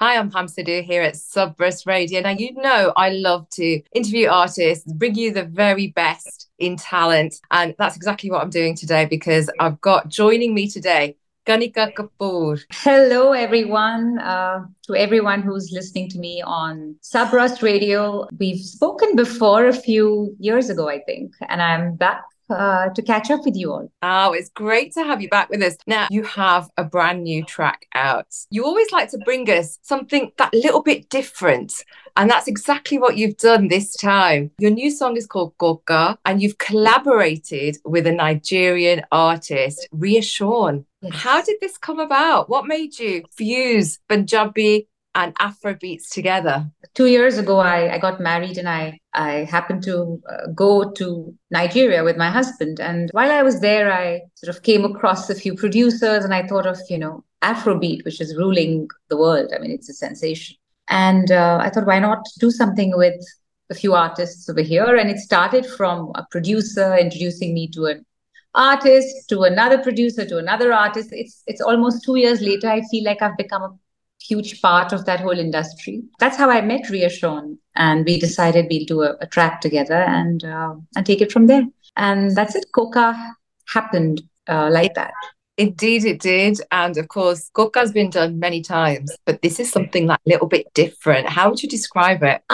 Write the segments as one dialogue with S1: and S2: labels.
S1: Hi, I'm Hamsidou here at Subrus Radio. Now, you know I love to interview artists, bring you the very best in talent. And that's exactly what I'm doing today because I've got joining me today, Kanika Kapoor.
S2: Hello, everyone. To everyone who's listening to me on Subrus Radio. We've spoken before a few years ago, I think, and I'm back to catch up with you all.
S1: Oh, it's great to have you back with us. Now, you have a brand new track out. You always like to bring us something that little bit different. And that's exactly what you've done this time. Your new song is called Koka, and you've collaborated with a Nigerian artist, Ria Sean.
S2: Yes.
S1: How did this come about? What made you fuse Punjabi and Afrobeats together?
S2: 2 years ago, I got married and I happened to go to Nigeria with my husband. And while I was there, I sort of came across a few producers and I thought of, Afrobeat, which is ruling the world. I mean, it's a sensation. And I thought, why not do something with a few artists over here? And it started from a producer introducing me to an artist, to another producer, to another artist. It's almost 2 years later, I feel like I've become a huge part of that whole industry. That's how I met Ria Sean, and we decided we'll do a track together and take it from there. And that's it. Koka happened like that.
S1: Indeed, it did. And of course, Koka's been done many times, but this is something like a little bit different. How would you describe it?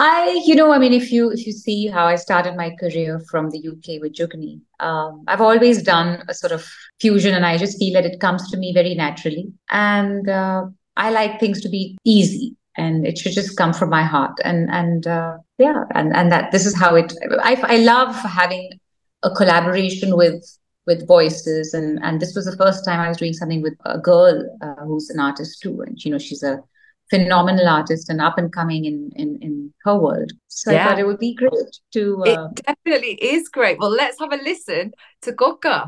S2: If you see how I started my career from the UK with Jugni, I've always done a sort of fusion, and I just feel that it comes to me very naturally. And I like things to be easy, and it should just come from my heart. And that this is how it. I love having a collaboration with voices, and this was the first time I was doing something with a girl who's an artist too, and she's a phenomenal artist and up and coming in her world. So I thought it would be great to.
S1: It definitely is great. Well, let's have a listen to Koka.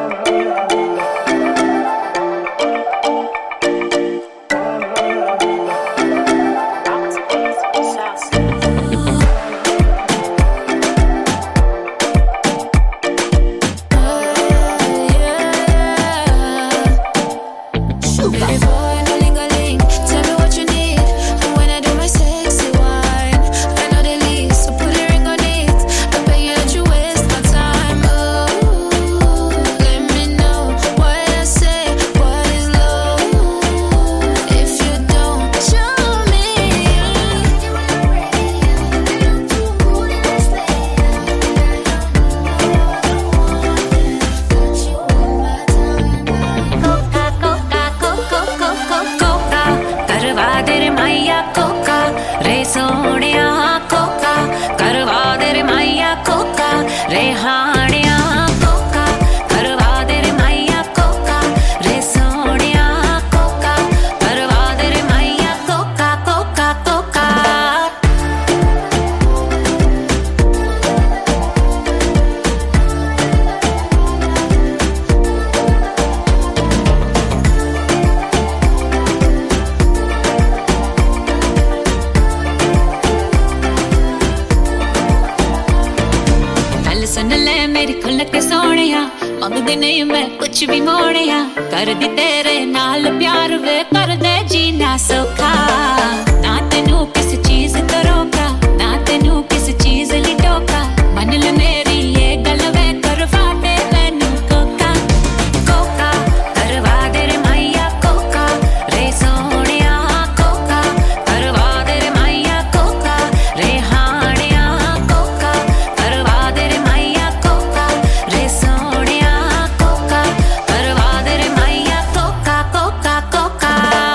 S3: ਮੰਗਦੀ ਨਹੀਂ ਮੈਂ ਕੁਛ ਵੀ ਮੋੜਿਆ ਕਰਦੀ ਤੇਰੇ ਨਾਲ ਪਿਆਰ ਵੇ ਕਰਦੇ ਜੀਣਾ ਸੌਖਾ ਨਾ ਤੈਨੂੰ ਕਿਸ ਚੀਜ਼ ਤੋਂ ਰੋਕਾ ਨਾ ਤੈਨੂੰ ਕਿਸ ਚੀਜ਼ ਲਈ ਟੋਕਾ ਮੰਨ ਲੈ ਮੇਰੀ ਇਹ ਗੱਲ ਵੇ ਕਰਵਾ ਦੇ ਮੈਨੂੰ ਕੋਕਾ ਕੋਕਾ ਕਰਵਾ ਦੇ ਰੇ ਮਾਇਆ ਕੋਕਾ ਰੇ ਸੋਹਣਿਆ ਕੋਕਾ ਕਰਵਾ ਦੇ ਰੇ ਮਾਇਆ ਕੋਕਾ ਰੇ ਹਾਣਿਆ ਕੋਕਾ ਕਰਵਾ ਦੇ ਰੇ ਮਾਇਆ ਕੋਕਾ ਰੇ ਸੋਹਣਿਆ ਕੋਕਾ ਕਰਵਾ ਦੇ ਰੇ ਮਾਇਆ ਕੋਕਾ ਕੋਕਾ ਕੋਕਾ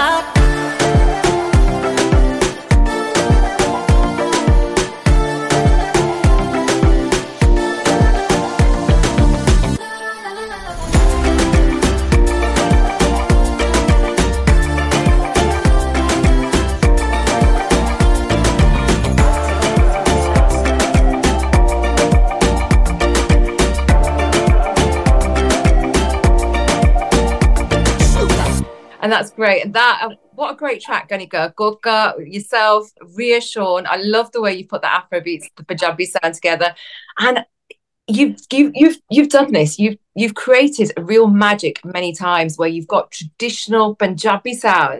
S1: And that's great. And what a great track, Ganika. Koka, yourself, Ria Sean. I love the way you put the Afrobeats, the Punjabi sound together. And you've done this. You've created a real magic many times where you've got traditional Punjabi sounds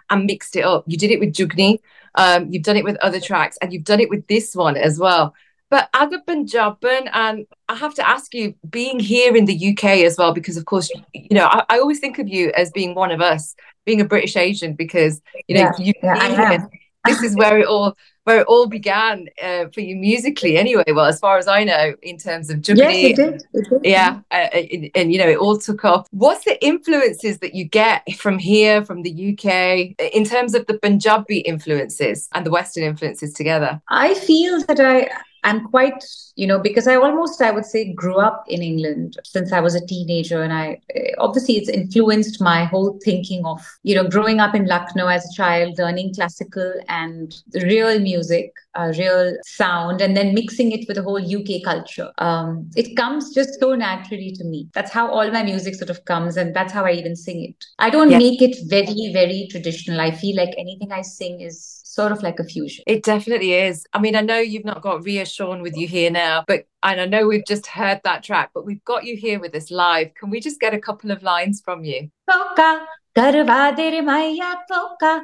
S1: and mixed it up. You did it with Jugni, you've done it with other tracks, and you've done it with this one as well. But as a Punjaban, and I have to ask you, being here in the UK as well, because of course, I always think of you as being one of us, being a British Asian, because you
S2: I am.
S1: this is where it all began for you musically, anyway. Well, as far as I know, in terms of Jugni,
S2: Yes, it did.
S1: yeah, and it all took off. What's the influences that you get from here, from the UK, in terms of the Punjabi influences and the Western influences together?
S2: I feel that I'm quite, because I would say, grew up in England since I was a teenager. And obviously it's influenced my whole thinking of, growing up in Lucknow as a child, learning classical and real music, real sound, and then mixing it with the whole UK culture. It comes just so naturally to me. That's how all my music sort of comes. And that's how I even sing it. I don't make it very, very traditional. I feel like anything I sing is sort of like a fusion.
S1: It definitely is. I mean, I know you've not got Ria Shawn with you here now, and I know we've just heard that track, but we've got you here with us live. Can we just get a couple of lines from you?
S2: Coca, karva de re maya coca,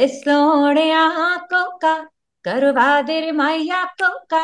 S2: resloneya coca, karva de re maya coca,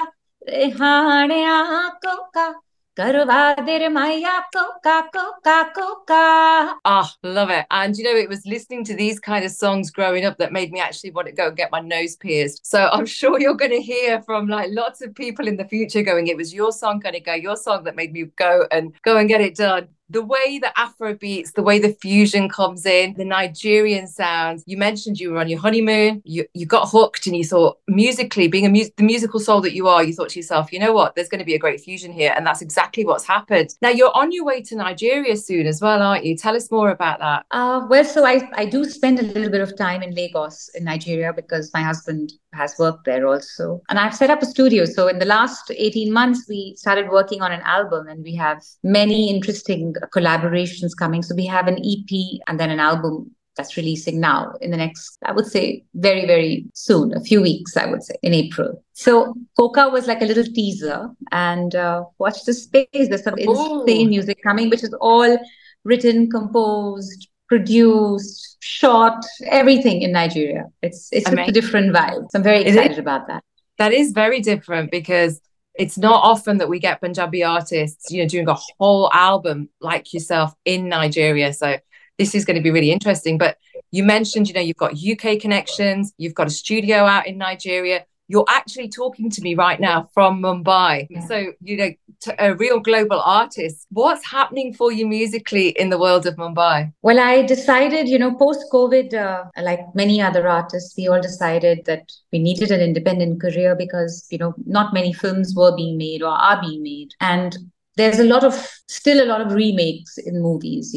S2: rehaneya coca. Karva de re maya coca, coca, coca.
S1: Ah, love it. And it was listening to these kind of songs growing up that made me actually want to go and get my nose pierced. So I'm sure you're going to hear from like lots of people in the future going, it was your song, Kanika, your song that made me go and get it done. The way the Afro beats, the way the fusion comes in, the Nigerian sounds. You mentioned you were on your honeymoon. You got hooked, and you thought, musically, being the musical soul that you are, you thought to yourself, you know what, there's going to be a great fusion here. And that's exactly what's happened. Now, you're on your way to Nigeria soon as well, aren't you? Tell us more about that.
S2: Well, so I do spend a little bit of time in Lagos, in Nigeria, because my husband has worked there also. And I've set up a studio. So in the last 18 months, we started working on an album, and we have many interesting collaborations coming. So we have an EP and then an album that's releasing now in the next, I would say, very, very soon, a few weeks, I would say, in April. So Coca was like a little teaser, and watch the space. There's some insane music coming, which is all written, composed, produced, shot, everything in Nigeria. It's a different vibe. So I'm very excited about that.
S1: That is very different, because it's not often that we get Punjabi artists, doing a whole album like yourself in Nigeria. So this is going to be really interesting. But you mentioned, you've got UK connections, you've got a studio out in Nigeria. You're actually talking to me right now from Mumbai. Yeah. So, a real global artist. What's happening for you musically in the world of Mumbai?
S2: Well, I decided, post-COVID, like many other artists, we all decided that we needed an independent career because, not many films were being made or are being made. And there's still a lot of remakes in movies,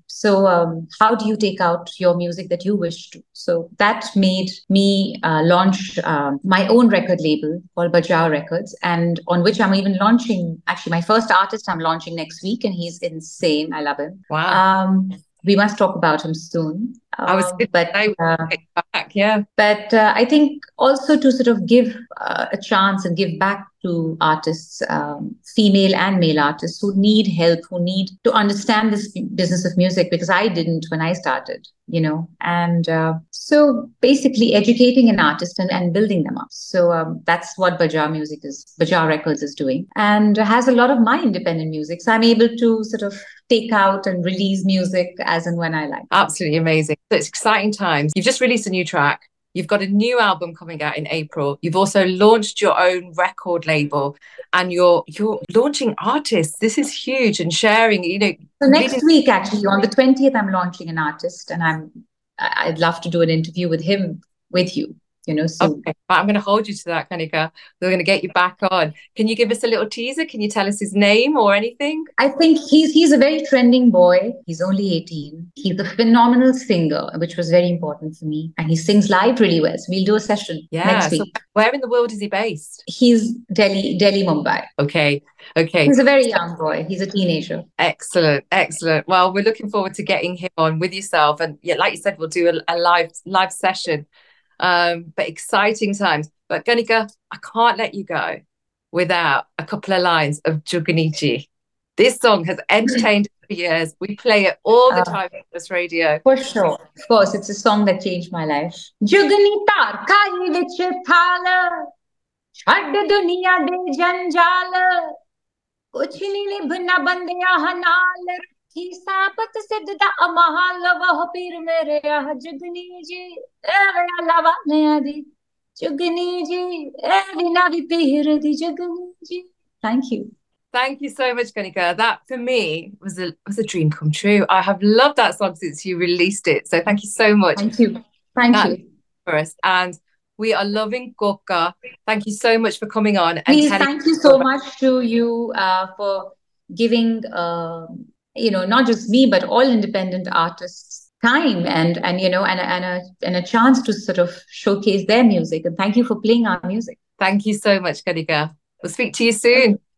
S2: So how do you take out your music that you wish to? So that made me launch my own record label called Bajao Records, and on which I'm even launching, actually my first artist I'm launching next week, and he's insane. I love him.
S1: Wow.
S2: We must talk about him soon. But I think also to sort of give a chance and give back to artists, female and male artists who need help, who need to understand this business of music, because I didn't when I started, and so basically educating an artist and building them up. So that's what Bajao Records is doing, and has a lot of my independent music. So I'm able to sort of take out and release music as and when I like.
S1: Absolutely amazing. So it's exciting times. You've just released a new track. You've got a new album coming out in April. You've also launched your own record label, and you're launching artists. This is huge, and sharing,
S2: So next week, actually, on the 20th, I'm launching an artist, and I'd love to do an interview with him, with you. Soon.
S1: Okay. I'm going to hold you to that, Kanika. We're going to get you back on. Can you give us a little teaser? Can you tell us his name or anything?
S2: I think he's a very trending boy. He's only 18. He's a phenomenal singer, which was very important for me. And he sings live really well. So we'll do a session next week.
S1: So where in the world is he based?
S2: He's Delhi, Mumbai.
S1: Okay.
S2: He's a very young boy. He's a teenager.
S1: Excellent. Well, we're looking forward to getting him on with yourself. And yeah, like you said, we'll do a live session. But exciting times. But Kanika, I can't let you go without a couple of lines of Jugniji. This song has entertained years. We play it all the
S2: Uh,
S1: time on this radio.
S2: For sure. Of course, it's a song that changed my life. Jugni tar khai vich thal, chhad duniya de janjal, kuch nahi nibhna bandiya hanal, rakhi sabat siddha amahal, vah pir mere ah jugni ji, ere alawa naya di, jugni ji, ere navi pir di jugni ji. Thank you.
S1: Thank you so much, Kanika. That for me was a dream come true. I have loved that song since you released it. So thank you so much.
S2: Thank you. Thank you.
S1: For us. And we are loving Goka. Thank you so much for coming on.
S2: Please, thank you so much to you for giving, not just me, but all independent artists time and a chance to sort of showcase their music. And thank you for playing our music.
S1: Thank you so much, Kanika. We'll speak to you soon.